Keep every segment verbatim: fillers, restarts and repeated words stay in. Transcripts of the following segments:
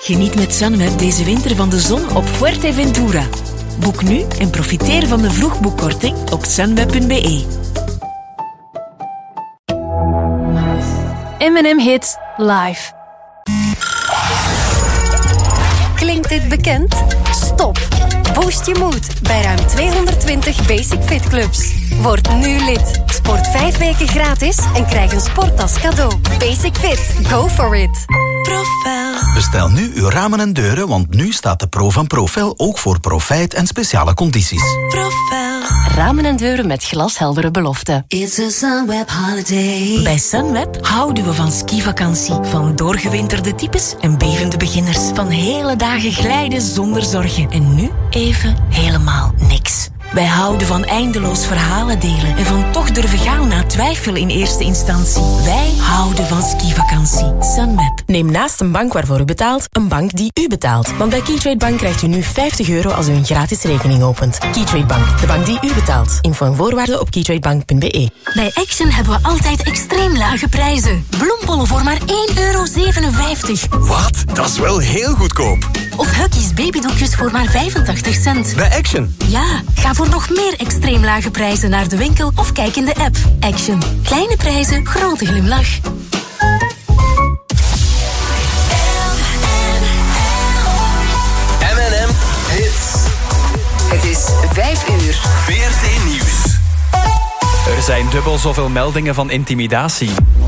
Geniet met Sunweb deze winter van de zon op Fuerteventura. Boek nu en profiteer van de vroegboekkorting op sunweb punt be. M en M Hits live. Klinkt dit bekend? Stop. Boost je moed bij ruim tweehonderdtwintig Basic Fit clubs. Word nu lid. Sport vijf weken gratis en krijg een sporttas cadeau. Basic Fit. Go for it. Profel. Bestel nu uw ramen en deuren, want nu staat de Pro van Profel ook voor profijt en speciale condities. Profel. Ramen en deuren met glasheldere beloften. It's a Sunweb holiday. Bij Sunweb houden we van skivakantie. Van doorgewinterde types en bevende beginners. Van hele dagen glijden zonder zorgen. En nu even helemaal niks. Wij houden van eindeloos verhalen delen en van toch durven gaan na twijfel in eerste instantie. Wij houden van skivakantie. Sunweb. Neem naast een bank waarvoor u betaalt, een bank die u betaalt. Want bij Keytrade Bank krijgt u nu vijftig euro als u een gratis rekening opent. Keytrade Bank, de bank die u betaalt. Info en voorwaarden op keytradebank punt be. Bij Action hebben we altijd extreem lage prijzen. Bloempollen voor maar één euro zevenenvijftig. Wat? Dat is wel heel goedkoop. Of Huggies babydoekjes voor maar vijfentachtig cent. Bij Action? Ja, ga voor nog meer extreem lage prijzen naar de winkel of kijk in de app. Action. Kleine prijzen, grote glimlach. M en M Hits. Het is vijf uur. V R T Nieuws. Er zijn dubbel zoveel meldingen van intimidatie.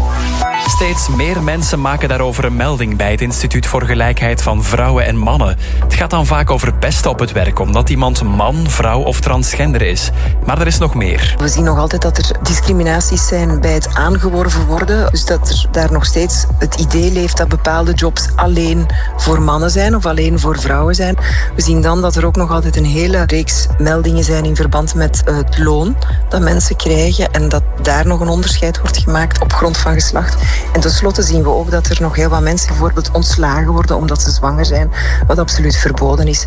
Steeds meer mensen maken daarover een melding bij het Instituut voor Gelijkheid van Vrouwen en Mannen. Het gaat dan vaak over pesten op het werk, omdat iemand man, vrouw of transgender is. Maar er is nog meer. We zien nog altijd dat er discriminaties zijn bij het aangeworven worden. Dus dat er daar nog steeds het idee leeft dat bepaalde jobs alleen voor mannen zijn of alleen voor vrouwen zijn. We zien dan dat er ook nog altijd een hele reeks meldingen zijn in verband met het loon dat mensen krijgen en dat daar nog een onderscheid wordt gemaakt op grond van geslacht. En tenslotte zien we ook dat er nog heel wat mensen bijvoorbeeld ontslagen worden omdat ze zwanger zijn, wat absoluut verboden is.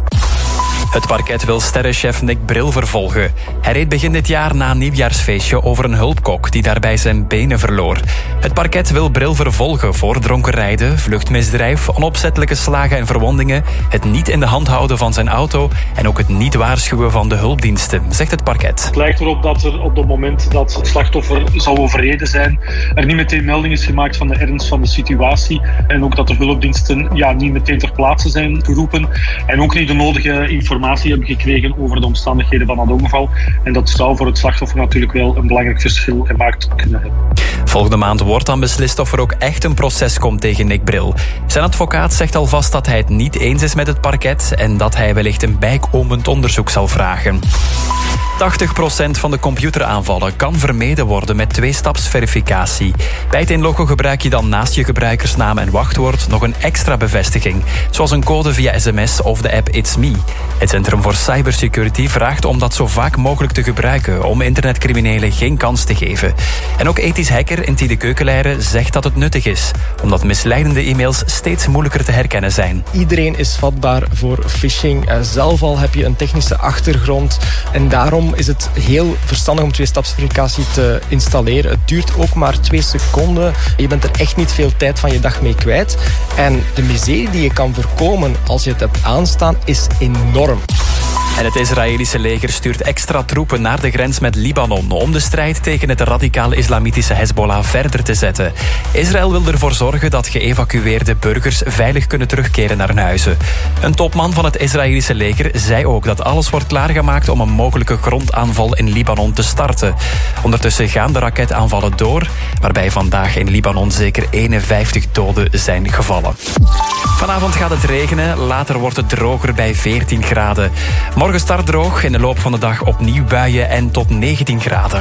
Het parket wil sterrenchef Nick Bril vervolgen. Hij reed begin dit jaar na een nieuwjaarsfeestje over een hulpkok die daarbij zijn benen verloor. Het parket wil Bril vervolgen voor dronken rijden, vluchtmisdrijf, onopzettelijke slagen en verwondingen, het niet in de hand houden van zijn auto en ook het niet waarschuwen van de hulpdiensten, zegt het parket. Het lijkt erop dat er op het moment dat het slachtoffer zou overreden zijn, er niet meteen melding is gemaakt van de ernst van de situatie en ook dat de hulpdiensten ja, niet meteen ter plaatse zijn geroepen en ook niet de nodige informatie hebben gekregen over de omstandigheden van het ongeval. En dat zou voor het slachtoffer natuurlijk wel een belangrijk verschil gemaakt kunnen hebben. Volgende maand wordt dan beslist of er ook echt een proces komt tegen Nick Bril. Zijn advocaat zegt alvast dat hij het niet eens is met het parket en dat hij wellicht een bijkomend onderzoek zal vragen. tachtig procent van de computeraanvallen kan vermeden worden met tweestapsverificatie. Bij het inloggen gebruik je dan naast je gebruikersnaam en wachtwoord nog een extra bevestiging, zoals een code via sms of de app It's Me. Het Centrum voor Cybersecurity vraagt om dat zo vaak mogelijk te gebruiken om internetcriminelen geen kans te geven. En ook ethisch hacker Intide Keukenleiren zegt dat het nuttig is, omdat misleidende e-mails steeds moeilijker te herkennen zijn. Iedereen is vatbaar voor phishing. Zelf al heb je een technische achtergrond en daarom is het heel verstandig om tweestapsverificatie te installeren. Het duurt ook maar twee seconden. Je bent er echt niet veel tijd van je dag mee kwijt. En de miserie die je kan voorkomen als je het hebt aanstaan is enorm. En het Israëlische leger stuurt extra troepen naar de grens met Libanon om de strijd tegen het radicale islamitische Hezbollah verder te zetten. Israël wil ervoor zorgen dat geëvacueerde burgers veilig kunnen terugkeren naar hun huizen. Een topman van het Israëlische leger zei ook dat alles wordt klaargemaakt om een mogelijke grondaanval in Libanon te starten. Ondertussen gaan de raketaanvallen door, waarbij vandaag in Libanon zeker eenenvijftig doden zijn gevallen. Vanavond gaat het regenen, later wordt het droger bij veertien graden. Morgen start droog, in de loop van de dag opnieuw buien en tot negentien graden.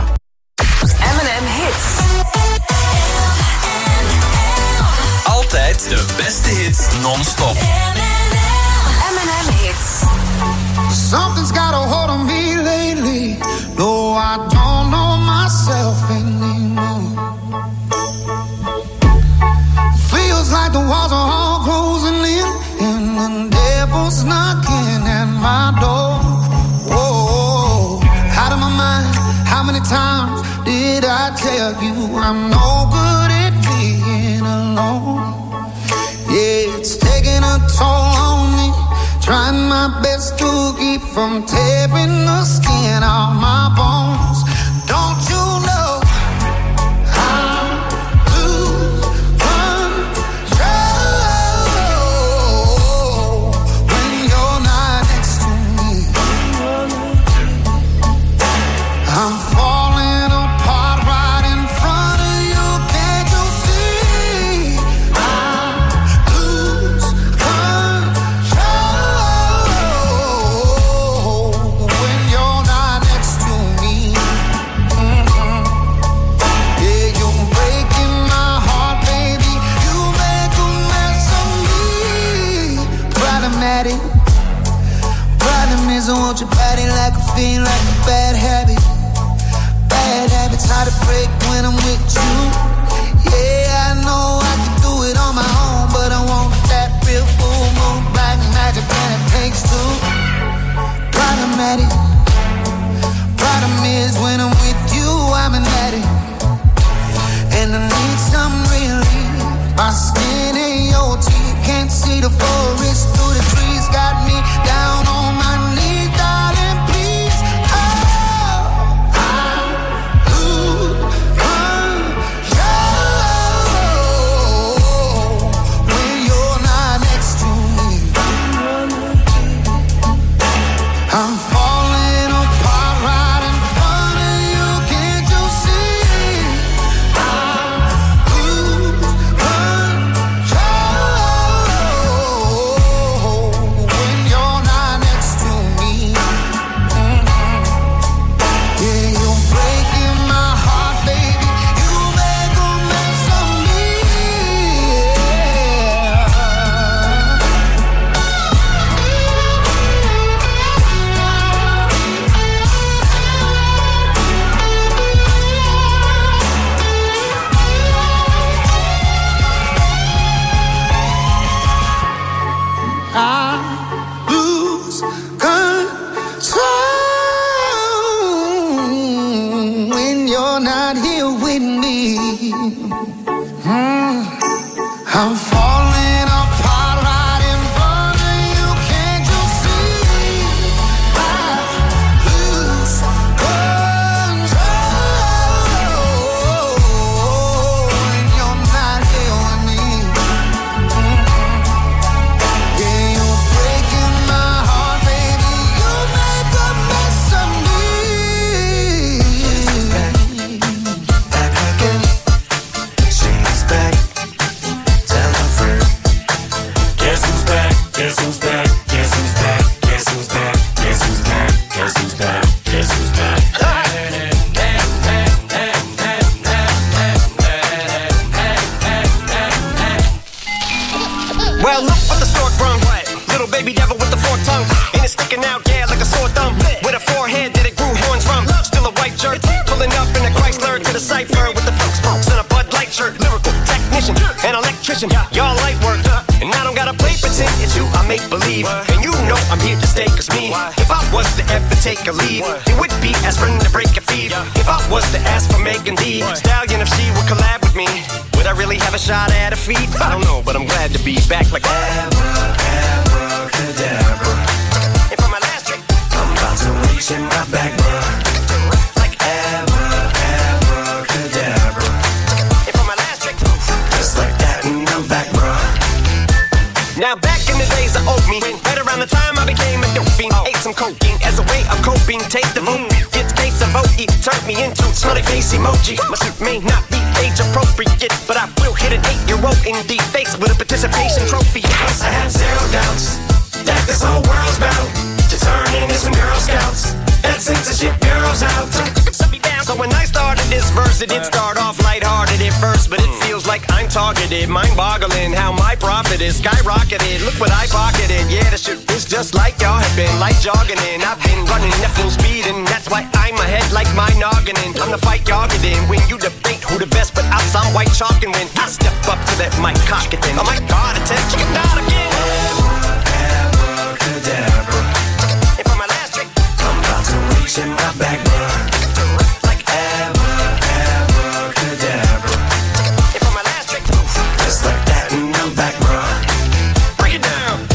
M en M Hits. Altijd de beste hits non-stop. M en M Hits. Something's got a hold on me lately. No, I don't know myself anymore. Feels like the walls are all closing in and the devil's knocking at my door. Whoa, out of my mind. How many times did I tell you I'm no good at being alone? Yeah, it's taking a toll on me. Trying my best to keep from tearing the skin off my bones. Don't you know I lose control when you're not next to me? I'm falling apart right in front of you. Can't you see? I lose control when you're not next to me. Mm-hmm. Yeah, you're breaking my heart, baby. You make a mess of me. Problematic. Problem is I want your body like a fiend, like a bad habit. Bad habits hard to break when I'm with you. Yeah, I know I can do it on my own, but I want that real full moon black magic and it takes two. Problematic. Problem is when I'm with you, I'm an addict, and I need some relief. My skin and your teeth can't see the forest through the trees. Got me down on my knees, darling, please. Oh, I lose control when you're not next to me. I'm falling apart right in front of you. Can't you see? I lose control when you're not next to me. Mm-hmm. Yeah, you're breaking my heart, baby. You make a mess of me. I lose control when you're not here with me. Mm. I'm falling apart right in front of you. Can't you see? I lose control when you're not here with me. Yeah, you're breaking my heart, baby. You make a mess of me. Back again. She's back. Tell her friend. Guess who's back? Guess who's back? Guess who's back? Guess who's back? Guess who's back? Guess who's back? Guess who's back? Well, look what the stork brung. Little baby devil with the forked tongue. And it's sticking out, yeah, like a sore thumb. With a forehead that it grew horns from. Still a white shirt. Pulling up in a Chrysler to the cipher with the folks smokes and a Bud Light shirt. Lyrical technician, an electrician. Y'all light work. And I don't gotta play pretend. It's you I make believe. And you know I'm here to stay, cause me. If I was to ever take a leave, it would be aspirin to break a fever. If I was to ask for Megan D Stallion, if she would collab with me, would I really have a shot at a feat? I don't know, but I'm glad to be back like Abracadabra. And for my last trick, I'm about to reach in my back, bruh. like Abra, abracadabra. And for my last trick, Just like that, and I'm back, bruh. now back in the days of oat meat, right around the time I became a dope fiend, ate some cocaine as a way of coping. Take the boom, get the case of O E, turned me into smiley face emoji. My suit may not be age appropriate, but I will hit an eight-year-old in the face with a participation trophy. Cause I have zero doubts that this whole world's bound to turn into some Girl Scouts. That censorship bureau's out. So when I started this verse, it did start off lighthearted at first, but it feels like I'm targeted. Mind-boggling how my profit is skyrocketed. Look what I pocketed. Yeah, the shit is just like y'all have been, like jogging in. I've been running at full speed, and that's why I'm ahead like my noggin. I'm the fight y'all get in. When you debate who the best, but I'm some white chalk, and when I step up to that mic, cock it then. Oh my God, attention, chicken out again. Abracadabra. And for my last trick, I'm about to reach in my back, bruh. like Abracadabra. And for my last trick, Just like that, and I'm back, bruh. break it down.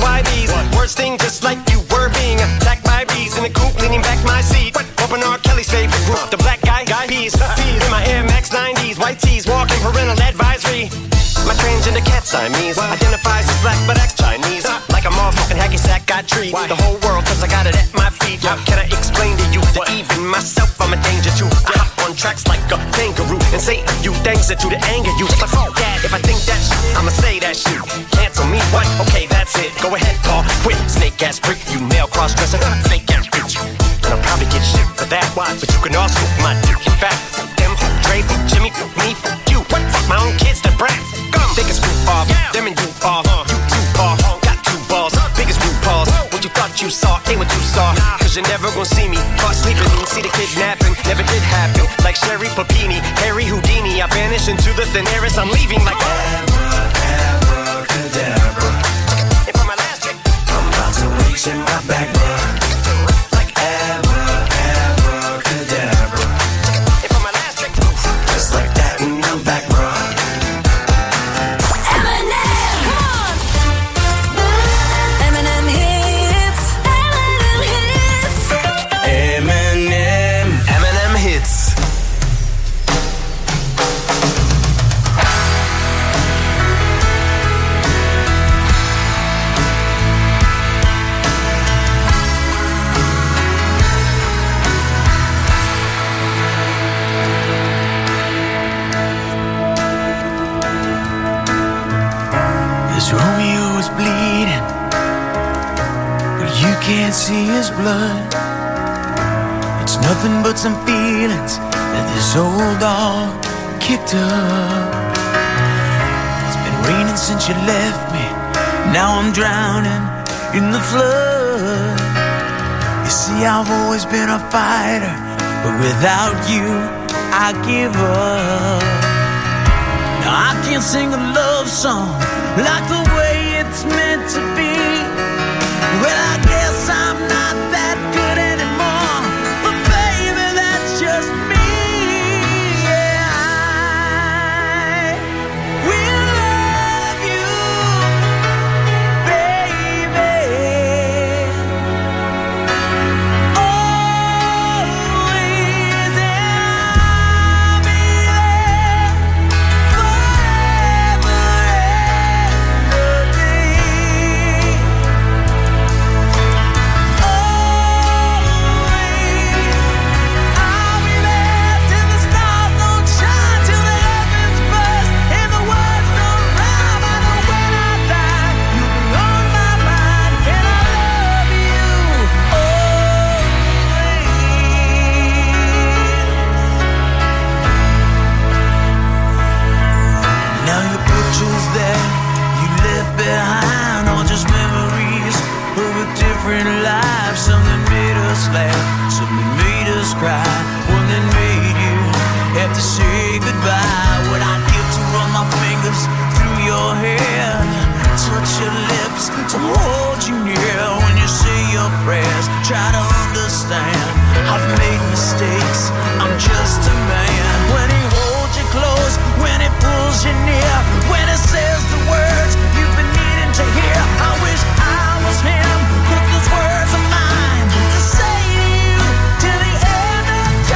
Y Bs. Words sting just like you were being attacked by bees in the coop, leaning back my seat. Open R. Kelly's favorite group, the Black Guy Guy Peas. In my Air Max nineties, white tees, walking parental advisory. My transgender cat Siamese identifies as black but acts Chinese. Like a motherfucking hacky sack, got treat the whole world cause I got it at my feet. How can I explain to you that even myself I'm a danger to? I hop on tracks like a kangaroo and say you thanks it to the anger you. But fuck that, if I think that shit, I'ma say that shit. Cancel me, what? Okay, that's it. Go ahead, Paul, quit. Snake ass prick, you male cross-dresser, fake ass bitch. And I'll probably get shit for that. But you can also my dick in fact. Them, Dre, Jimmy, me, you. What? Fuck my own kids, that brat. Think it's group off, yeah. Them and you off, uh, you two off, uh, got two balls, biggest group balls. What you thought you saw ain't what you saw, nah. Cause you're never gonna see me caught sleeping, see the kidnapping, never did happen. Like Sherry Papini, Harry Houdini, I vanish into the thin air as I'm leaving like abracadabra. And for my last trick, I'm about to reach in my back, bruh. Like abracadabra. And for my last trick, just like that, and I'm back, bruh. Romeo is bleeding, but you can't see his blood. It's nothing but some feelings that this old dog kicked up. It's been raining since you left me, now I'm drowning in the flood. You see, I've always been a fighter, but without you, I give up. Now I can't sing a love song like the way it's meant to be. Well, I guess I'm not that good anymore, but baby, that's just me. Yeah, I will love you, baby, always, and I'll be there forever. Behind all just memories of a different life. Something made us laugh, something made us cry, one that made you have to say goodbye. What I'd give to run my fingers through your hair, touch your lips, to hold you near when you say your prayers. Try to understand, I've made mistakes, I'm just a man. When he holds you close, when he pulls you near, when he says the words you've been needing to hear, I wish I was him, but those words are mine to say to you till the end of time.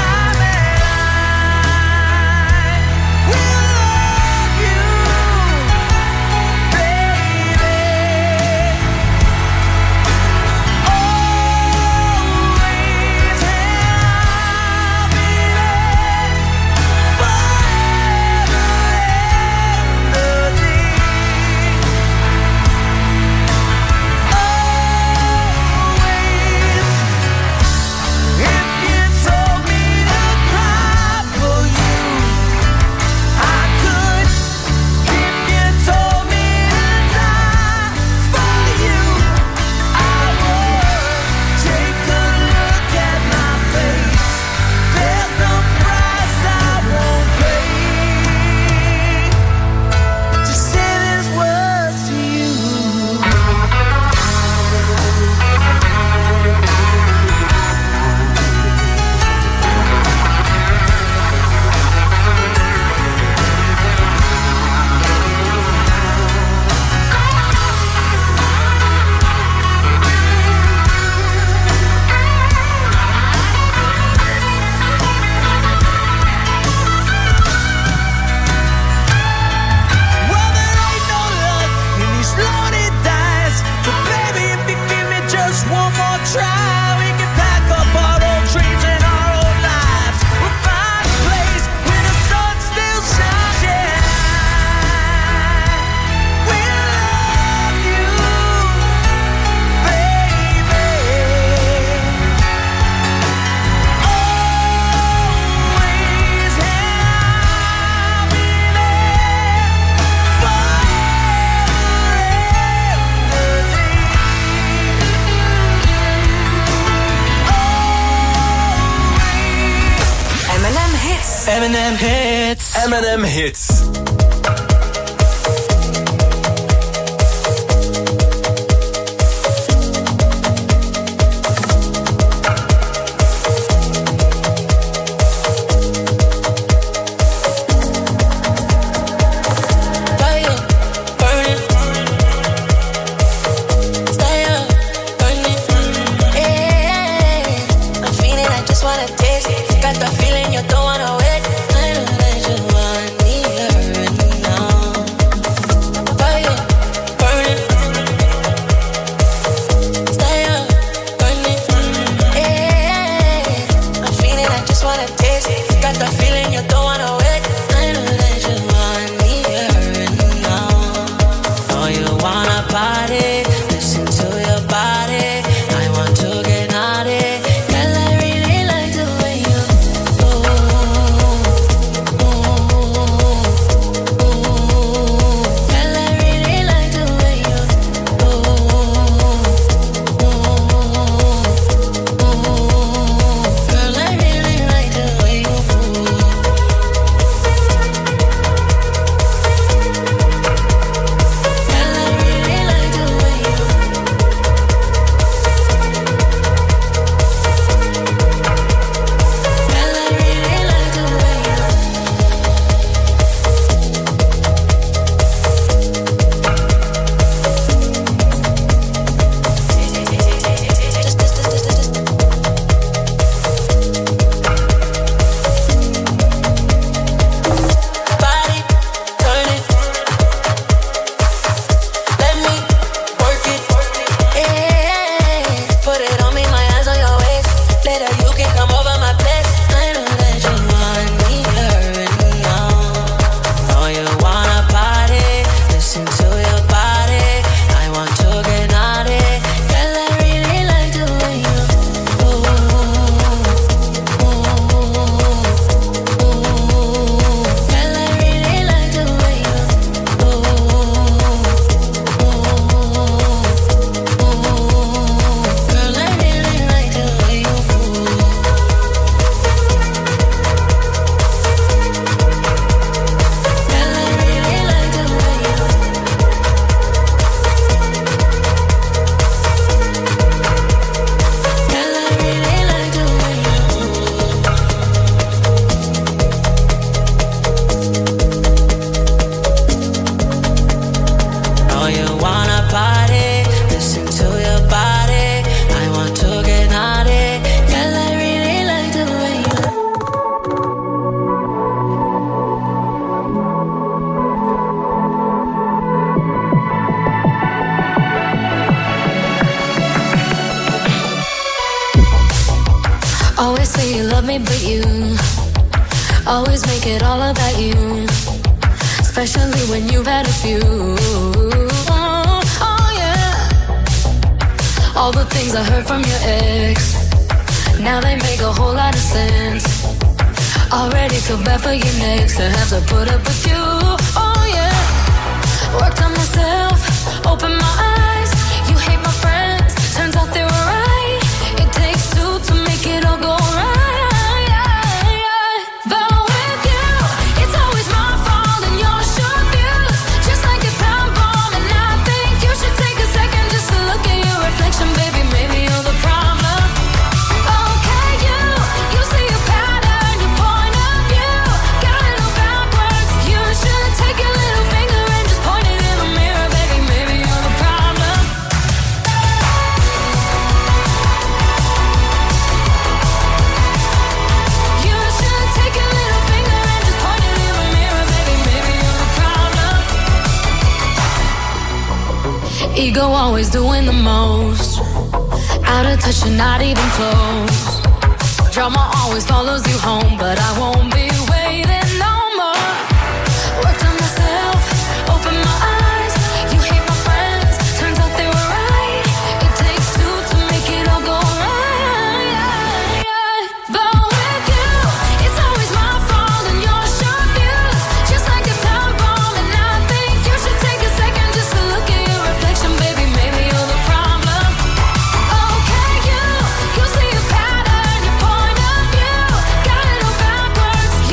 M and M Hits. M and M Hits. Always say you love me, but you always make it all about you, especially when you've had a few. Oh, oh yeah. All the things I heard from your ex, now they make a whole lot of sense. Already feel bad for you next to have to put up with you. Oh yeah. Worked on myself, open my eyes. You hate my friends, turns out they were right. It takes two to make it all go right. But with you, it's always my fault and your short views, just like a time bomb. And I think you should take a second just to look at your reflection, baby. Maybe you're the problem. Okay, you, you see a pattern, your point of view got it all backwards. You should take your little finger and just point it in the mirror, baby. Maybe you're the problem. You should take your little finger and just point it in the mirror, baby. Maybe you're the problem. Ego always doing the most, out of touch and not even close. Drama always follows you home, but I won't be waiting no more. Worked on myself, open my eyes. You hate my friends, turns out they were right. It takes two to make it all go right. But with you, it's always my fault and your short views, just like a time bomb. And I think you should take a second just to look at your reflection, baby. Maybe you're the problem. Okay, you, you see a pattern, your point of view got it all backwards.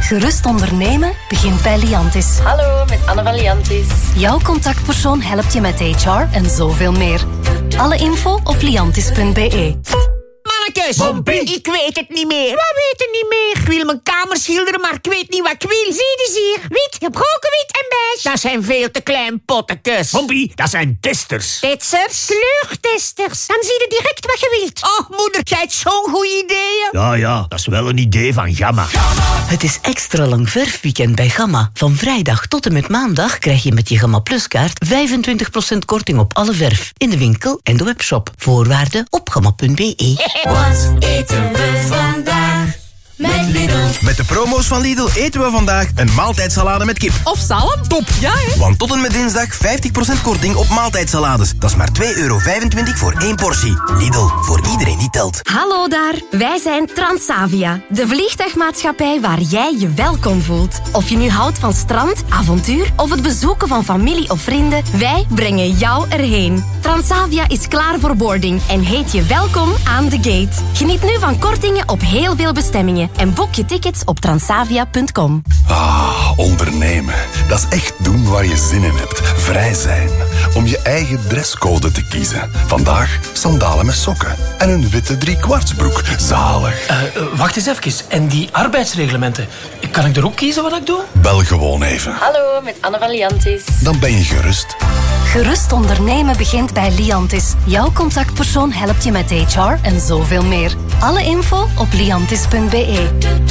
Gerust ondernemen begint bij Liantis. Hallo, met Anne van Liantis. Jouw contactpersoon helpt je met H R en zoveel meer. Alle info op liantis punt b e. Mannekes, ik weet het niet meer. Wat weet het niet meer? Ik wil mijn kamer schilderen, maar ik weet niet wat ik wil. Zie dus hier. Wit, gebroken wit en beige. Dat zijn veel te klein pottekes. Pompie, dat zijn testers. Testers? Kleurtesters. Dan zie je direct wat je wilt. Och, moeder, jij hebt zo'n goede ideeën. Ja, ja, dat is wel een idee van Gamma. Het is extra lang verfweekend bij Gamma. Van vrijdag tot en met maandag krijg je met je Gamma Plus kaart vijfentwintig procent korting op alle verf. In de winkel en de webshop. Voorwaarden op gamma punt b e. Wat eten we vandaag? Met Lidl. Met de promo's van Lidl eten we vandaag een maaltijdsalade met kip. Of zalm? Top, ja hè? Want tot en met dinsdag vijftig procent korting op maaltijdsalades. Dat is maar twee euro vijfentwintig voor één portie. Lidl, voor iedereen die telt. Hallo daar, wij zijn Transavia. De vliegtuigmaatschappij waar jij je welkom voelt. Of je nu houdt van strand, avontuur of het bezoeken van familie of vrienden, wij brengen jou erheen. Transavia is klaar voor boarding en heet je welkom aan de gate. Geniet nu van kortingen op heel veel bestemmingen. En boek je tickets op transavia punt com. Ah, ondernemen. Dat is echt doen waar je zin in hebt. Vrij zijn. Om je eigen dresscode te kiezen. Vandaag sandalen met sokken. En een witte driekwartsbroek. Zalig. Uh, uh, wacht eens even. En die arbeidsreglementen. Kan ik er ook kiezen wat ik doe? Bel gewoon even. Hallo, met Anne van Liantis. Dan ben je gerust. Gerust ondernemen begint bij Liantis. Jouw contactpersoon helpt je met H R en zoveel meer. Alle info op liantis punt b e.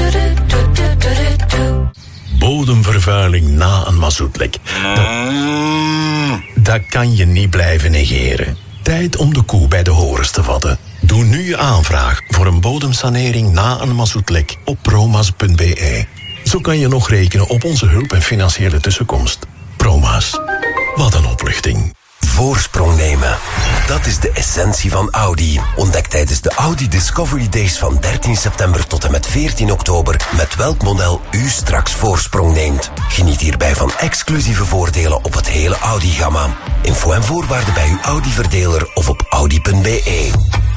Bodemvervuiling na een mazoetlek. Dat, dat kan je niet blijven negeren. Tijd om de koe bij de horens te vatten. Doe nu je aanvraag voor een bodemsanering na een mazoetlek op promas punt b e. Zo kan je nog rekenen op onze hulp en financiële tussenkomst. Promas. Wat een opluchting. Voorsprong nemen. Dat is de essentie van Audi. Ontdek tijdens de Audi Discovery Days van dertien september tot en met veertien oktober met welk model u straks voorsprong neemt. Geniet hierbij van exclusieve voordelen op het hele Audi-gamma. Info en voorwaarden bij uw Audi-verdeler of op audi punt b e.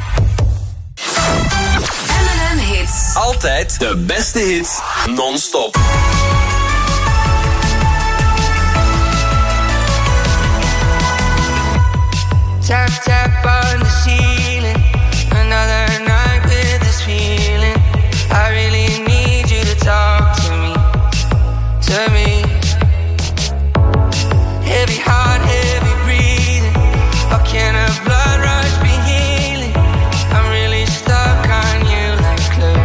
M en M Hits. Altijd de beste hits, non-stop. Tap, tap on the ceiling. Another night with this feeling. I really need you to talk to me. To me. Heavy heart, heavy breathing. How can a blood rush be healing? I'm really stuck on you like glue.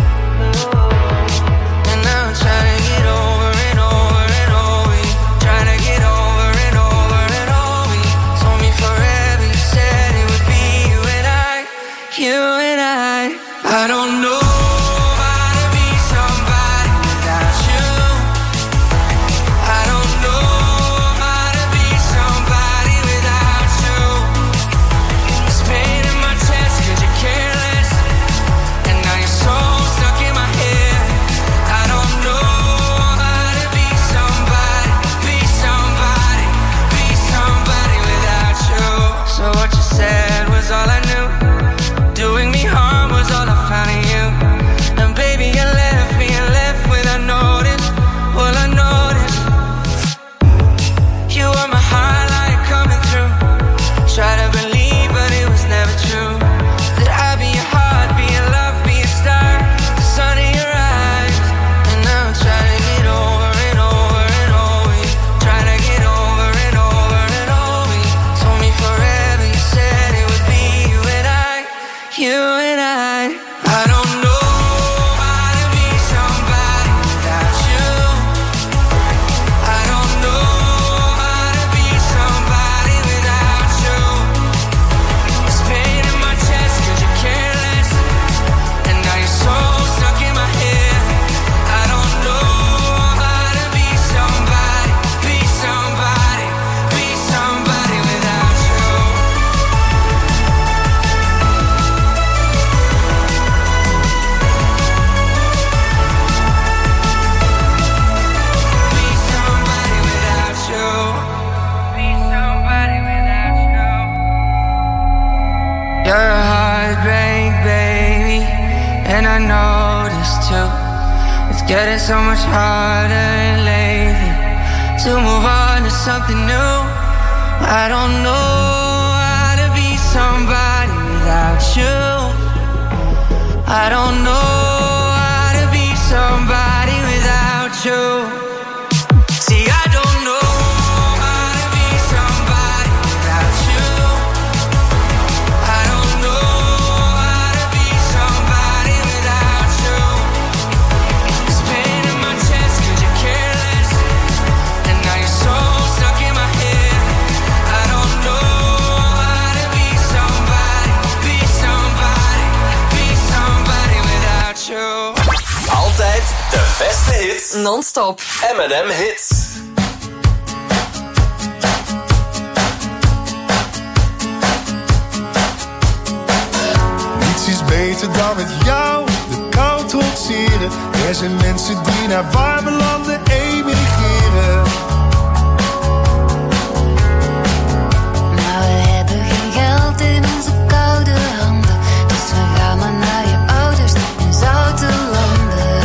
And now I'm trying to get over and over and over you. Trying to get over and over and over you. Told me forever. Say Getting so much harder lately to move on to something new. I don't know how to be somebody without you. I don't know how to be somebody without you. See, I don't know how to be somebody without you. I don't know how to be somebody without you. There's pain in my chest 'cause you're careless, and now you're so stuck in my head. I don't know how to be somebody, be somebody, be somebody without you. Altijd de beste hits. Non-stop. M en M Hits. Niets is beter dan met jou de kou trotseren. Er zijn mensen die naar warme landen emigreren. Maar we hebben geen geld in onze koude handen, dus we gaan maar naar je ouders in zoute landen.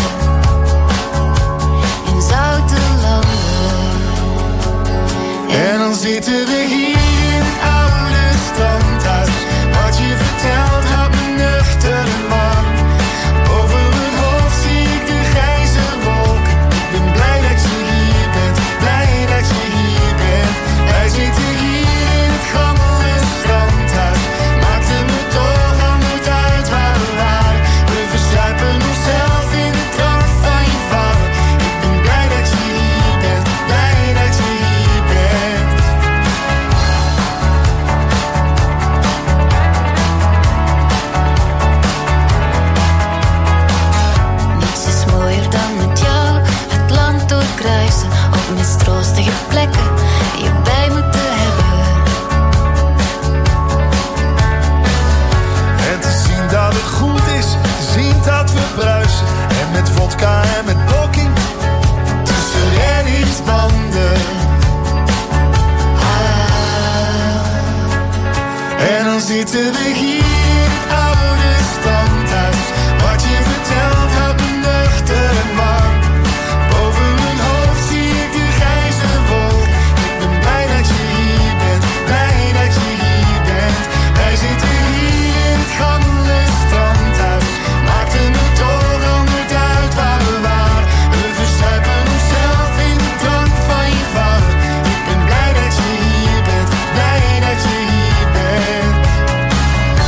In zoute landen. En dan zitten we hier in het oude standhuis. Wat je vertelt houdt me nuchter en warm. Over mijn hoofd zie ik de grijze wolken. Ik ben blij dat je hier bent, blij dat je hier bent. Wij zitten hier in het gammele standhuis. Maakte me toch al nooit uit waar we waren. We verzuipen onszelf in de drank van je vader. Ik ben blij dat je hier bent, blij dat je hier bent. Niets is mooier dan met jou het land doorkruisen op mistroostige plekken je bij moeten hebben. En te zien dat het goed is, te zien dat we bruisen. En met vodka en met blokking tussen reddingsbanden. Ah. En dan zitten we hier in het oude standhuis. Wat je vertelt houdt me nuchter en warm. Boven mijn hoofd zie ik de grijze wolk. Ik ben blij dat je hier bent, blij dat je hier bent. Wij zitten hier in het gammele strandhuis. Maakte me toch al nooit uit waar we waren. We verzuipen onszelf in de drank van je vader. Ik ben blij dat je hier bent, blij dat je hier bent.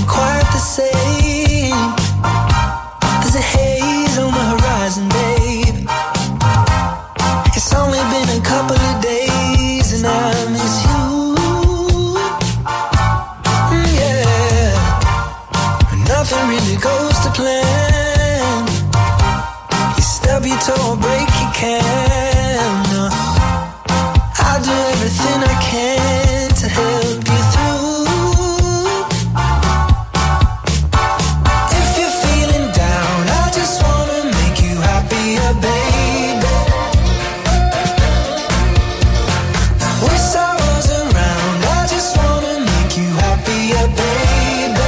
quite the same. There's a haze on the horizon, babe. It's only been a couple of days and I miss you. Mm, yeah. Nothing really goes to plan. You stub your toe or break your can. No. I'll do everything I can to help you through. If you're feeling down, I just wanna make you happier, baby. Wish I was around, I just wanna make you happier, baby.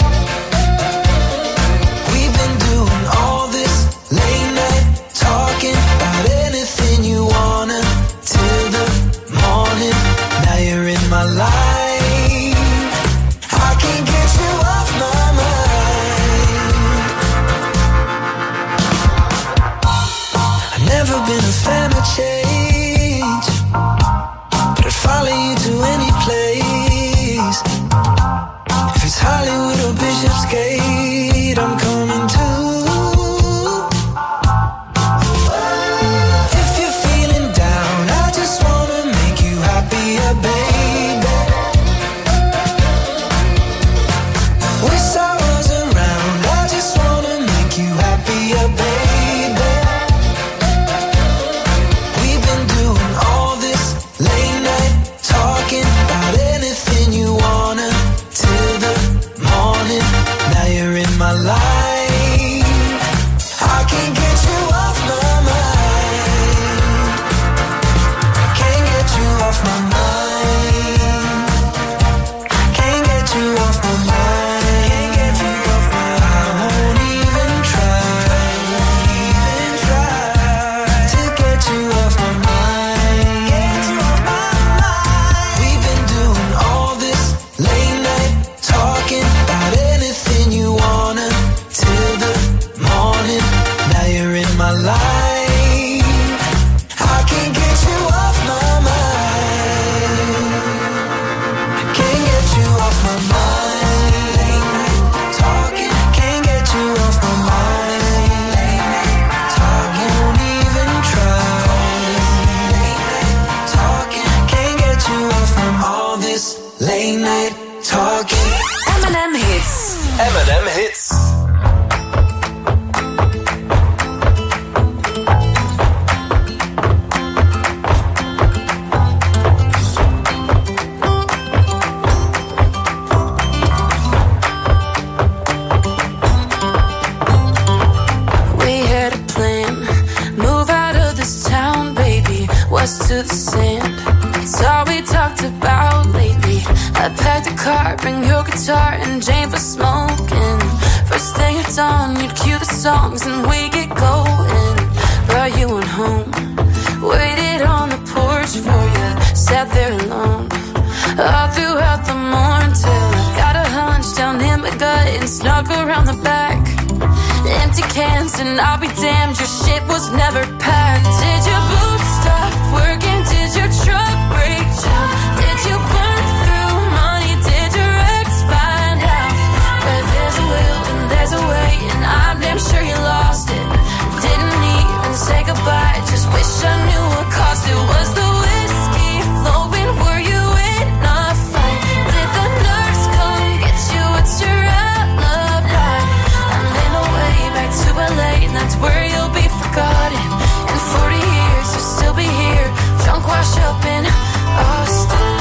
We've been doing all this late night talking about anything you wanna till the morning. Now you're in my life. I can't get you off my mind. I've never been a fan of change, but I'd follow you to any place. If it's Hollywood or Bishopsgate, I'm coming too. If you're feeling down, I just wanna make you happier, baby. Wish I was around, I just wanna make you happier, baby. We've been doing all this late night talking about anything you wanna till the morning. Now you're in my life. I can't get you off my mind. Can't get you off my mind. Can't get you off my mind. Can't get you off my mind. I won't even try, even try to get you off my mind. Get you off my mind. We've been doing all this late night talking about anything you wanna till the morning. Now you're in my life. I can't get you off my mind. Can't get you off my mind. Late night talking. Can't get you off my mind. Late night talking. Won't even try. Late night talking. Can't get you off from all this late night talking. M and M Hits. M and M Hits. We had a plan, move out of this town, baby, west to the sand. It's all we talked about lately. I packed a car, bring your guitar and Jane for smoking. First thing at dawn, you'd cue the songs and we get going. Brought you on home, waited on the porch for you, sat there alone all throughout the morning till I got a hunch down in my gut and snuck around the back. Empty cans and I'll be damned, your shit was never packed. Did your boots stop working? Did your truck break down? Did you burn through money? Did your ex find out? But there's a will and there's a way, and I'm damn sure you lost it. Didn't even say goodbye, just wish I knew what caused it. Was the whiskey flowing? Were you in a fight? Did the nurse come get you? What's your alibi? I'm in a way back to L A, and that's where you'll be forgotten. In forty years, you'll still be here, drunk, wash up in Austin.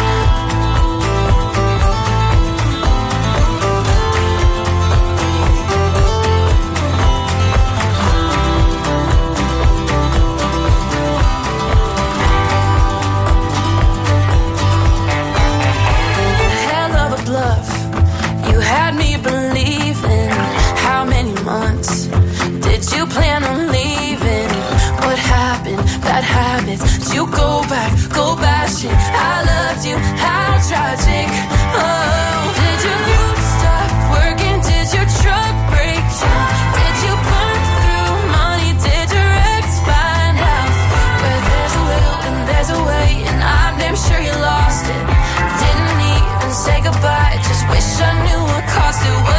Hell of a bluff, you had me believing. How many months did you plan on leaving? What happened? Bad habits. Did you go back, go bashing? I loved you, how tragic. Oh, did your boots stop working? Did your truck break down? Did you burn through money? Did your ex find out? But there's a will and there's a way, and I'm damn sure you lost it. Didn't even say goodbye, just wish I knew what caused it.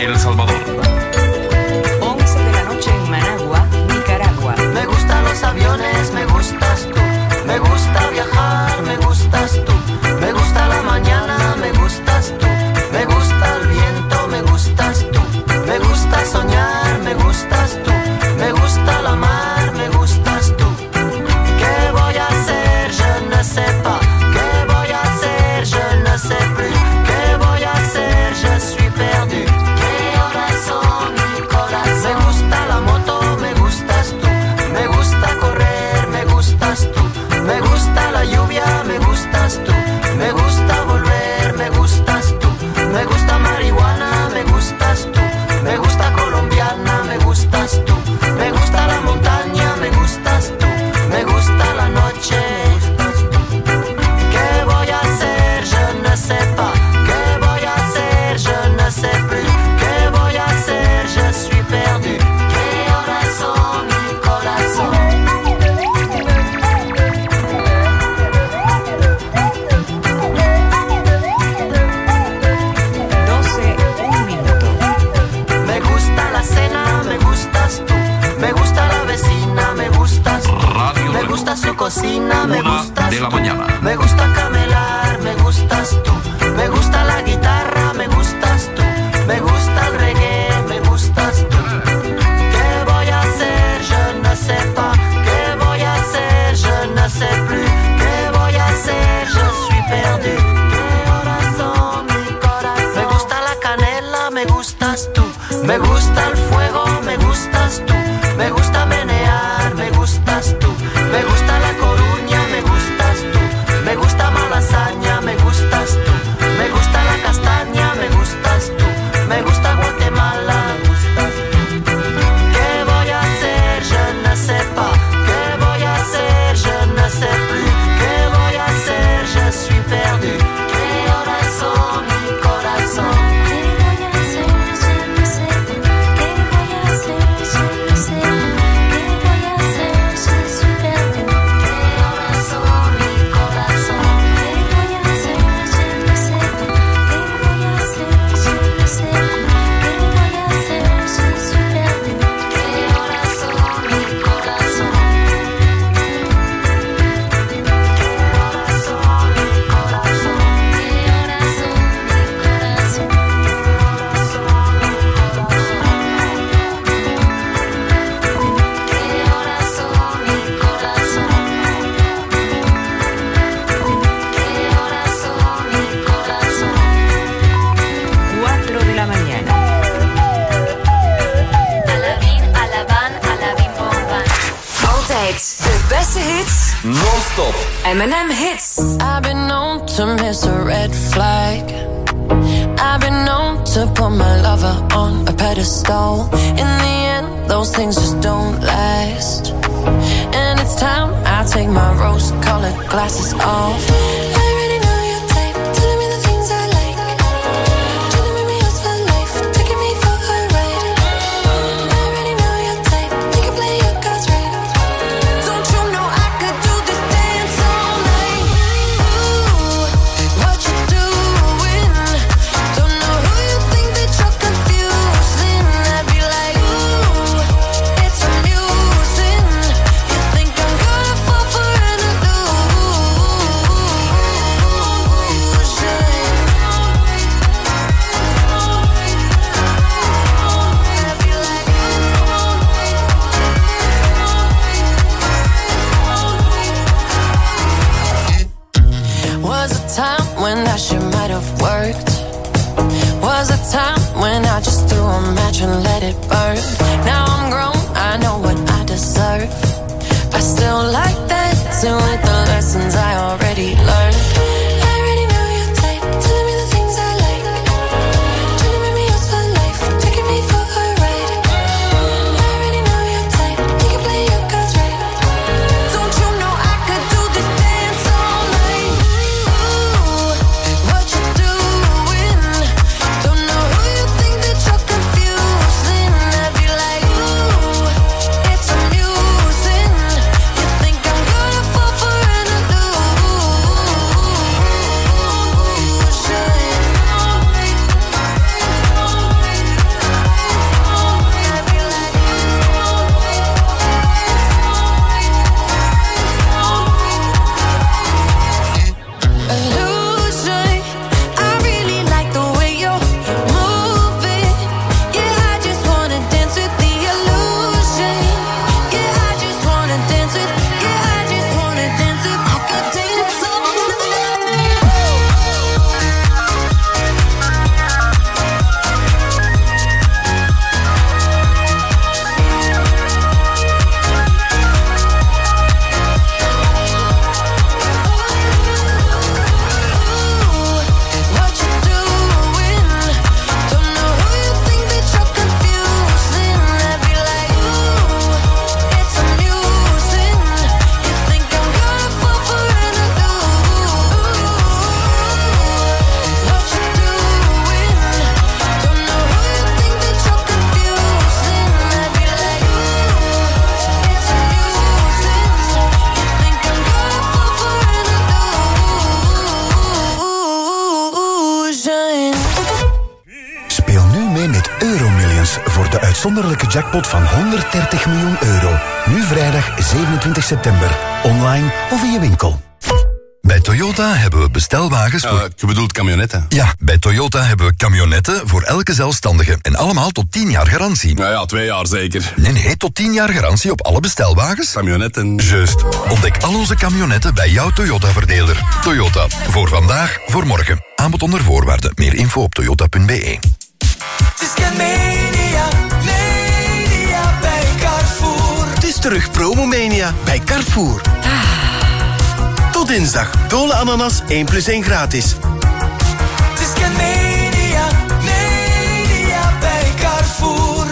El Salvador. once de la noche en Managua, Nicaragua. Me gustan los aviones, me gustas tú. Me gusta viajar, me gustas tú. Me gusta la mañana, me gustas tú. Me gusta el viento, me gustas tú. Me gusta soñar, me gustas tú. Me gusta la mar, me gustas tú. ¿Qué voy a hacer? Je ne sais pas. ¿Qué voy a hacer? Je ne sais plus. ¿Qué voy a hacer? Je suis perdu. ¿Qué horas son mi corazón? Me gusta la moto, me gustas tú. Me gusta correr, me gustas tú. Me gusta la lluvia, me gustas tú. Me gusta volver, me gustas tú. Me gusta marihuana, me gustas tú. Me gusta colombiana, me gustas tú. Me gusta la montaña, me gustas tú. Me gusta la noche, me gustas tú. ¿Qué voy a hacer? Je ne sais pas. ¿Qué voy a hacer? Je ne sais plus. ¿Qué voy a hacer? Je suis perdu. ¿Qué horas son mi corazón? Me gusta la cena, me gustas tú. Me gusta la vecina, me gustas tú. Radio Me gusta su cocina, me Una gustas de la tú. mañana. Me gusta camelar, me gustas tú. Me gusta la guitarra, me gustas tú. Me gusta el reggae, me gustas tú. ¿Qué voy a hacer? Je ne sais pas. ¿Qué voy a hacer? Je ne sais plus. ¿Qué voy a hacer? Je suis perdu. ¿Qué horas son mi corazón? Me gusta la canela, me gustas tú. Me gusta el fuego, me gustas tú. Me gusta menear, me gustas tú. Me gusta La Coruña, me gustas tú. Me gusta Malasaña, me gustas tú. Me gusta la castaña, me gustas tú. Me gusta Guatemala, me gustas tú. ¿Qué voy a hacer? Je ne sais pas. ¿Qué voy a hacer? Je ne sais plus. ¿Qué voy a hacer? Je suis perdu. ¿Qué horas son mi corazón? ¿Qué voy a hacer? Je ne sais pas. ¿Qué voy a hacer? Je ne sais pas. ¿Qué voy a hacer? Je suis perdu. ¿Qué horas son mi corazón? ¿Qué voy a hacer? Je ne sais pas. ¿Qué voy a hacer? Je ne sais pas. ¿Qué voy a hacer? Je suis perdu. ¿Qué horas son mi corazón? cuatro de la mañana. Alabin, Alaban, Alabin, Bomban. Altijd de beste hits. Non-stop. M and M hits. I've been known to miss a red flag. I've been known to put my lover on a pedestal. In the end, those things just don't last. And it's time I take my rose-colored glasses off. I already know your type, telling me the things I like. Trying to make me yours for life, taking me for a ride. I already know your type, you can play your cards right. Don't you know I could do this dance all night? Ooh, what you doing? Don't know who you think that you're confusing. I'd be like, ooh, it's amusing. You think I'm gonna fall for an Was a time when that shit might have worked. Was a time when I just threw a match and let it burn. Now I'm grown, I know what I deserve. I still like that too with the lessons I already learned. I already know your type, telling me the things I like. Trying to make me yours for life, taking me for a ride. I already know your type, you can play your cards right. Don't you know I could do this dance all night? Ooh, what you doing? Don't know who you think that you're confusing. I'd be like, ooh, it's amusing. You think I'm gonna fall for an illusion? uitzonderlijke jackpot van honderddertig miljoen euro. Nu vrijdag zevenentwintig september. Online of in je winkel. Bij Toyota hebben we bestelwagens voor... Uh, je bedoelt camionetten? Ja, bij Toyota hebben we camionetten voor elke zelfstandige. En allemaal tot tien jaar garantie. Nou ja, twee jaar zeker. Nee, nee, tot tien jaar garantie op alle bestelwagens. Camionetten. Juist. Ontdek al onze camionetten bij jouw Toyota-verdeler. Toyota. Voor vandaag, voor morgen. Aanbod onder voorwaarden. Meer info op toyota punt b e. Mania, Mania bij Carrefour. Het is terug Promomania bij Carrefour. Tot dinsdag. Dole ananas één plus één gratis. Het is Mania, Mania bij Carrefour.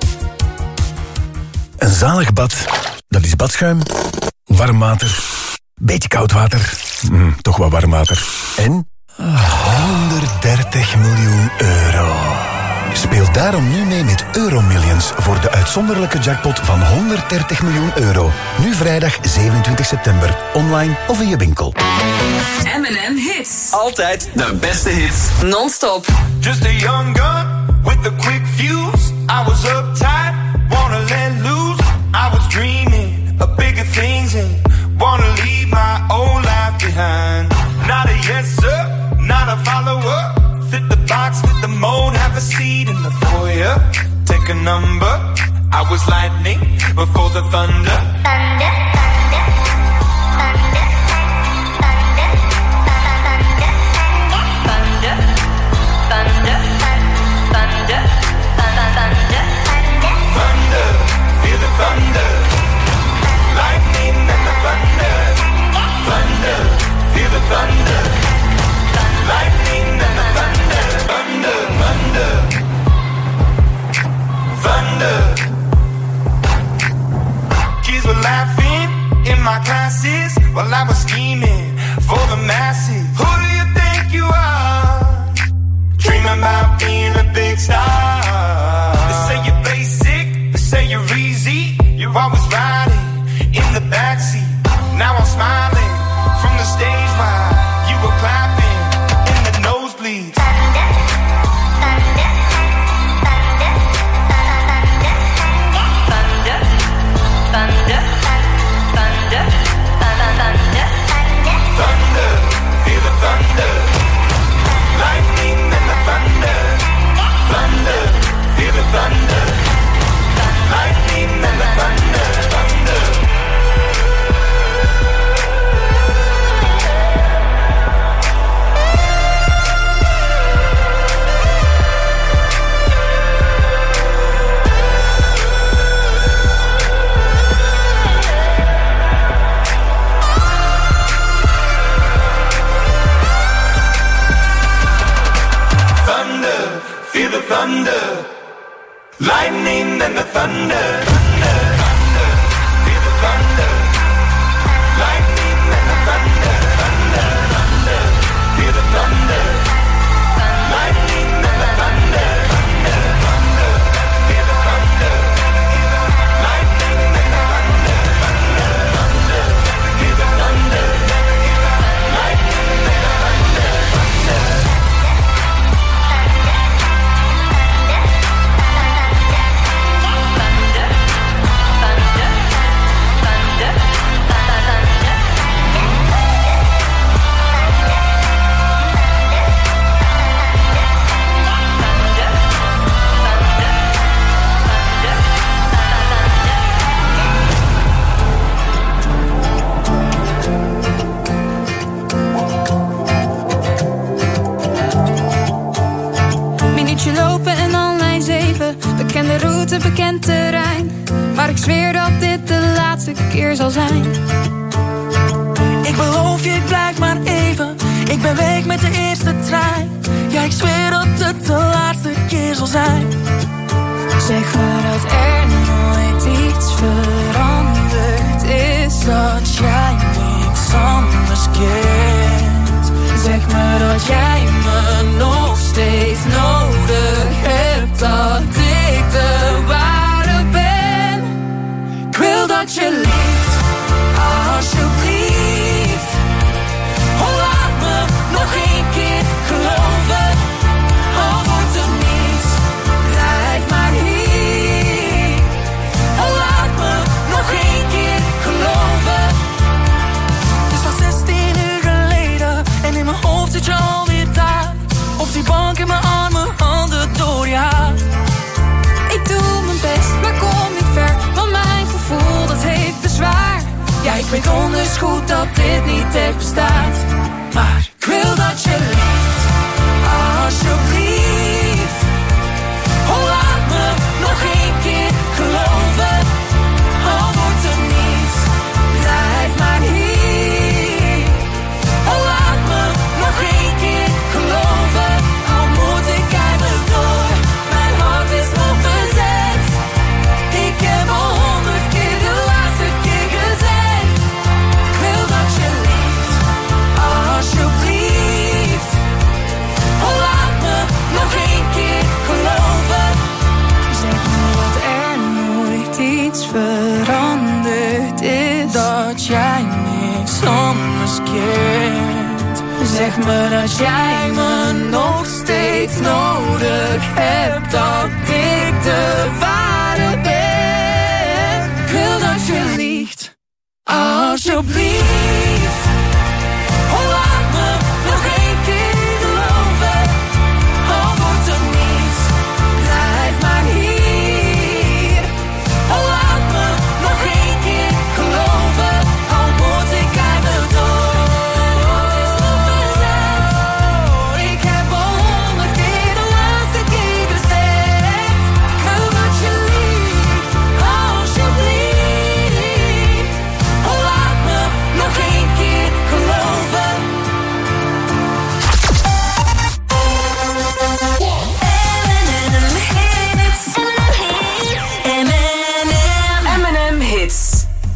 Een zalig bad, dat is badschuim, warm water, beetje koud water, mm, toch wat warm water. En honderddertig miljoen euro. Speel daarom nu mee met Euromillions voor de uitzonderlijke jackpot van honderddertig miljoen euro. Nu vrijdag zevenentwintig september. Online of in je winkel. M en M Hits. Altijd de beste hits. Non-stop. Just a young gun with a quick fuse. I was uptight, wanna let loose. I was dreaming of bigger things and wanna leave my old life behind. Not a yes sir, not a follower. Fit the box, fit the mold, have a seat in the foyer. Take a number. I was lightning before the thunder. Thunder, thunder, thunder, thunder, thunder, thunder, thunder, thunder, thunder, thunder, feel the thunder. Lightning and the thunder. Thunder, feel the thunder. Lightning and the thunder. Thunder, thunder, thunder. Kids were laughing in my classes while I was scheming for the masses. Who do you think you are? Dreaming about being a big star. They say you're basic, they say you're easy. You're always riding in the backseat. Now I'm smiling from the stage while you were clapping in the nosebleeds. Thunder, thunder, thunder, thunder, thunder, thunder, thunder, thunder, thunder, feel the thunder. Lightning and the thunder. Thunder, feel the thunder. Lightning and the thunder. Thunder. Feel the thunder, lightning and the thunder, thunder, thunder. Feel the thunder, lightning and the thunder, thunder, thunder. Feel the thunder, lightning and the thunder, thunder, thunder. Feel the thunder, lightning and the thunder, thunder, thunder. Feel the thunder, lightning and the thunder, thunder. Minuutje lopen en dan lijn zeven. Bekende route, bekend terrein. Maar ik zweer dat dit de laatste keer zal zijn. Ik beloof je, ik blijf maar even. Ik ben weg met de eerste trein. Ja, ik zweer dat het de laatste keer zal zijn. Zeg me dat er nooit iets veranderd is. Dat jij niks anders kent. Zeg me dat jij me nog steeds nodig hebt. Dat ik de ware ben. Ik wil dat je liefst, alsjeblieft. Oh, laat me nog één keer geloven. Al wordt er niets, blijf maar hier. goed dat dit niet echt bestaat. Maar ik wil dat je liegt, alsjeblieft. Oh, laat me nog één keer geloven. Al wordt er niets, blijf maar hier. Oh, laat me nog één keer geloven. Al moet ik eindelijk door, mijn hart is nog bezet. Ik heb al honderd keer de laatste keer gezegd. Ik wil dat je liegt, alsjeblieft. Oh, laat me nog één keer geloven. Zeg me dat er nooit iets veranderd is, dat jij niks anders keert. Zeg me dat jij me nog steeds nodig hebt, dat ik de ware ben. Ik wil dat je liegt, alsjeblieft. Oh, laat me nog één keer geloven. Al wordt er niets, blijf maar hier. Oh, laat me nog één keer geloven. Al moet ik eindelijk door. Ik heb al honderd keer de laatste keer gezegd. Ik wil dat je liegt, alsjeblieft. Oh, laat me nog één keer geloven. M and M Hits.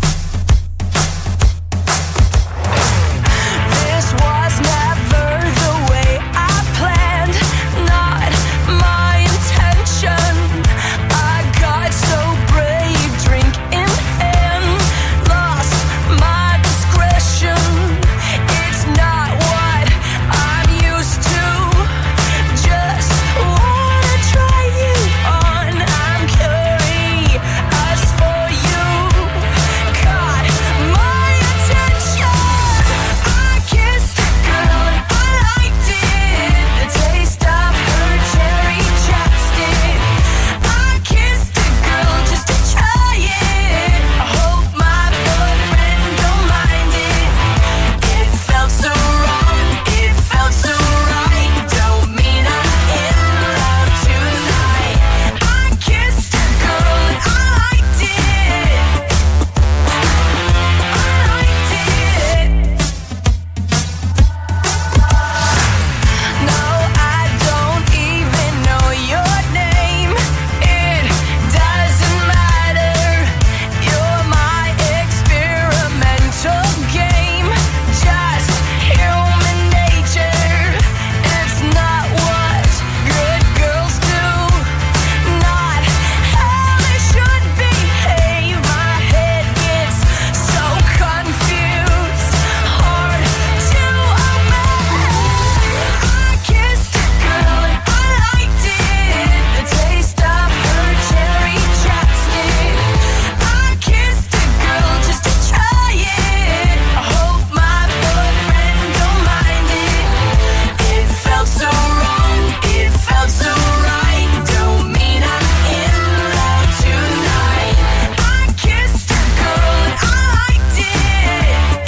This was never the way I planned, not my intention. I got so brave, drink in hand, lost my discretion. It's not what I'm used to, just wanna try you on. I'm curious for you, caught my attention. I kissed a girl and I liked it, the taste of her cherry chapstick. I kissed a girl just to try it, I hope my boyfriend don't mind it. It felt so wrong, it felt so right, don't mean I'm in love tonight. I kissed a girl and I liked it, I liked it. No, I don't even know your name, it doesn't matter. You're my experimental game, just human nature. It's not what good girls do, not how they should behave. My head gets so confused, hard to obey. I kissed a girl and I liked it, the taste of her cherry chapstick. I kissed a girl just to try it, I hope my boyfriend don't mind it. It felt so wrong, it felt so right, don't mean I'm in love tonight. I kissed a girl and I liked it,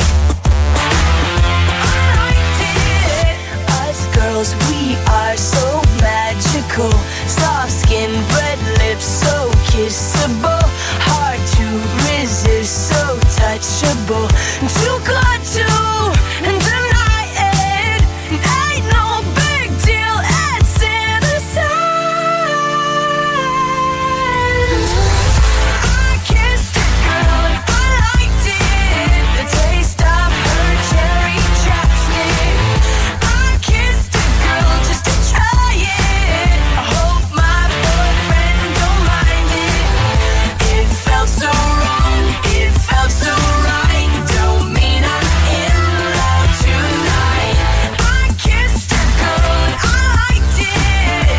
I liked it. Us girls, we are so magical, soft skin, red lips, so kissable, hard to resist, so touchable, too good to deny it. Ain't no big deal, it's innocent. I kissed a girl and I liked it, the taste of her cherry chapstick. I kissed a girl just to try it, I hope my boyfriend don't mind it. It felt so wrong, it felt so right, don't mean I'm in love tonight. I kissed a girl and I liked it,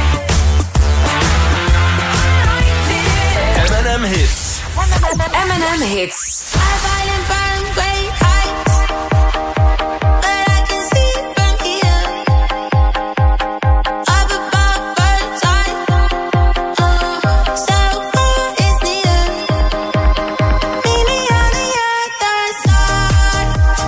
I liked it. M and M Hits. M and M Hits. I find and burn great heights, but I can see from here. Up above bird's eye, oh, so far is near. Meet me on the other side.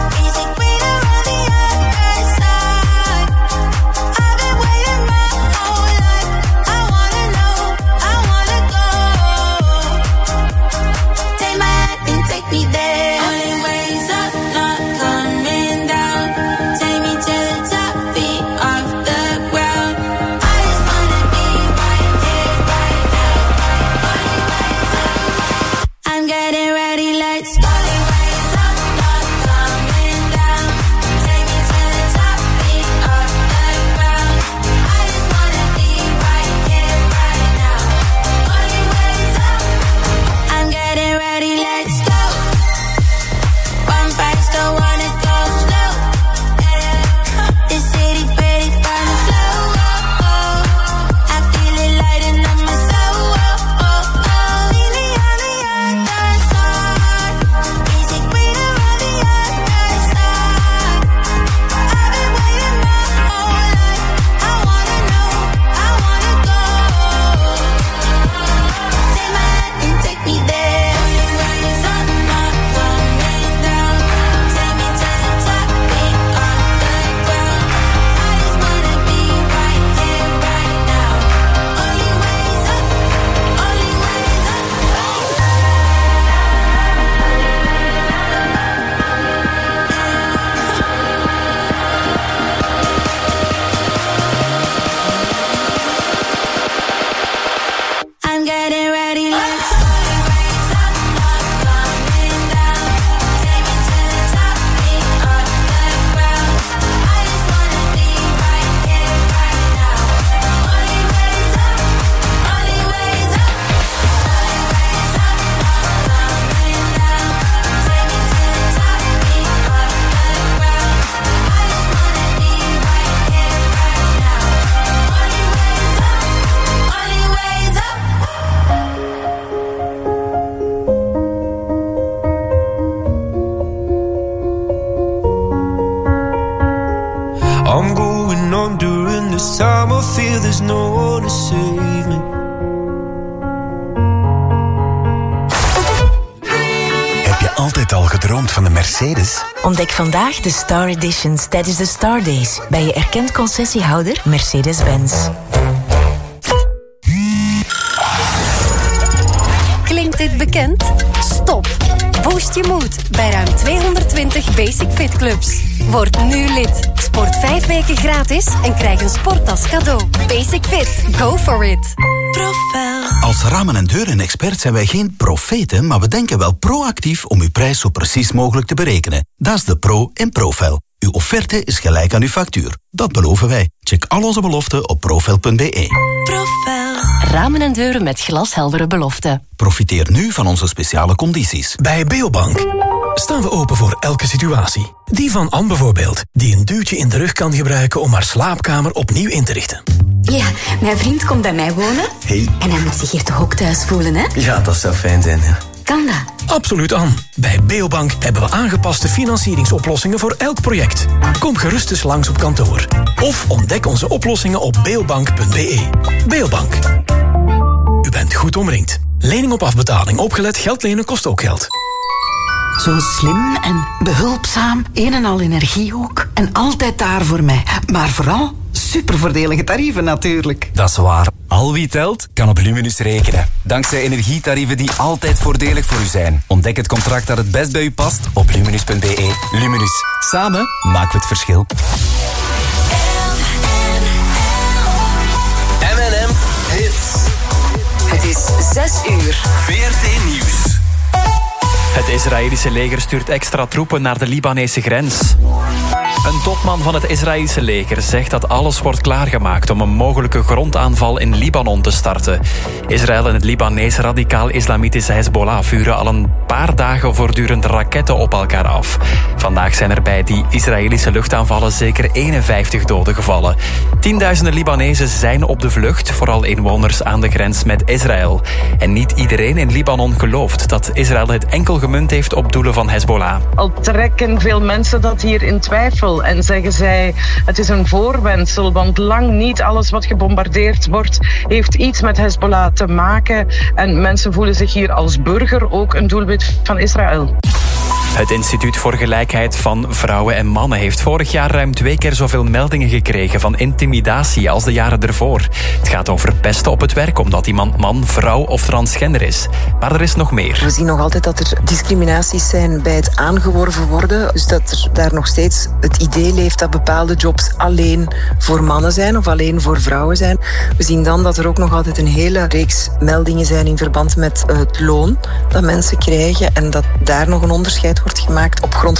drown during this time. I feel there's no one to save me. Heb je altijd al gedroomd van een Mercedes? Ontdek vandaag de Star Editions tijdens de Star Days bij je erkend concessiehouder Mercedes-Benz. Klinkt dit bekend? Stop. Boost je moed bij ruim tweehonderdtwintig Basic Fit clubs. Word nu lid. Sport vijf weken gratis en krijg een sporttas cadeau. Basic Fit. Go for it. Profel. Als ramen- en deuren-expert zijn wij geen profeten, maar we denken wel proactief om uw prijs zo precies mogelijk te berekenen. Dat is de pro in Profel. Uw offerte is gelijk aan uw factuur. Dat beloven wij. Check al onze beloften op profel punt b e. Profel. Ramen en deuren met glasheldere beloften. Profiteer nu van onze speciale condities. Bij Beobank staan we open voor elke situatie. Die van Anne bijvoorbeeld, die een duwtje in de rug kan gebruiken om haar slaapkamer opnieuw in te richten. Ja, mijn vriend komt bij mij wonen. Hey. En hij moet zich hier toch ook thuis voelen, hè? Ja, dat zou fijn zijn, ja. Kan dat? Absoluut, Anne. Bij Beobank hebben we aangepaste financieringsoplossingen voor elk project. Kom gerust eens langs op kantoor. Of ontdek onze oplossingen op beobank punt b e. Beobank. U bent goed omringd. Lening op afbetaling. Opgelet, geld lenen kost ook geld. Zo slim en behulpzaam, een en al energie ook. En altijd daar voor mij. Maar vooral supervoordelige tarieven natuurlijk. Dat is waar. Al wie telt, kan op Luminus rekenen. Dankzij energietarieven die altijd voordelig voor u zijn. Ontdek het contract dat het best bij u past op luminus punt b e. Luminus. Samen maken we het verschil. M en M Hits. Het is zes uur. V R T Nieuws. Het Israëlische leger stuurt extra troepen naar de Libanese grens. Een topman van het Israëlische leger zegt dat alles wordt klaargemaakt om een mogelijke grondaanval in Libanon te starten. Israël en het Libanees radicaal-islamitische Hezbollah vuren al een paar dagen voortdurend raketten op elkaar af. Vandaag zijn er bij die Israëlische luchtaanvallen zeker eenenvijftig doden gevallen. Tienduizenden Libanezen zijn op de vlucht, vooral inwoners aan de grens met Israël. En niet iedereen in Libanon gelooft dat Israël het enkel gemunt heeft op doelen van Hezbollah. Al trekken veel mensen dat hier in twijfel en zeggen zij het is een voorwendsel, want lang niet alles wat gebombardeerd wordt heeft iets met Hezbollah te maken en mensen voelen zich hier als burger ook een doelwit van Israël. Het Instituut voor Gelijkheid van Vrouwen en Mannen heeft vorig jaar ruim twee keer zoveel meldingen gekregen van intimidatie als de jaren ervoor. Het gaat over pesten op het werk omdat iemand man, vrouw of transgender is. Maar er is nog meer. We zien nog altijd dat er discriminaties zijn bij het aangeworven worden. Dus dat er daar nog steeds het idee leeft dat bepaalde jobs alleen voor mannen zijn of alleen voor vrouwen zijn. We zien dan dat er ook nog altijd een hele reeks meldingen zijn in verband met het loon dat mensen krijgen en dat daar nog een onderscheid wordt gemaakt op grond